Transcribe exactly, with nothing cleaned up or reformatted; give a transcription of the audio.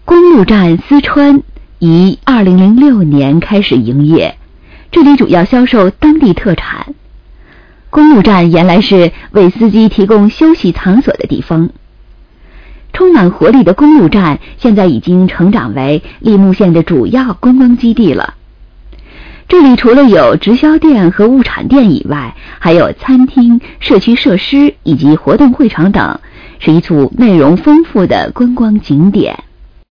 公路站思川于二零零六年开始营业，这里主要销售当地特产。公路站原来是为司机提供休息场所的地方。充满活力的公路站现在已经成长为利木县的主要观光基地了。这里除了有直销店和物产店以外，还有餐厅、社区设施以及活动会场等，是一处内容丰富的观光景点。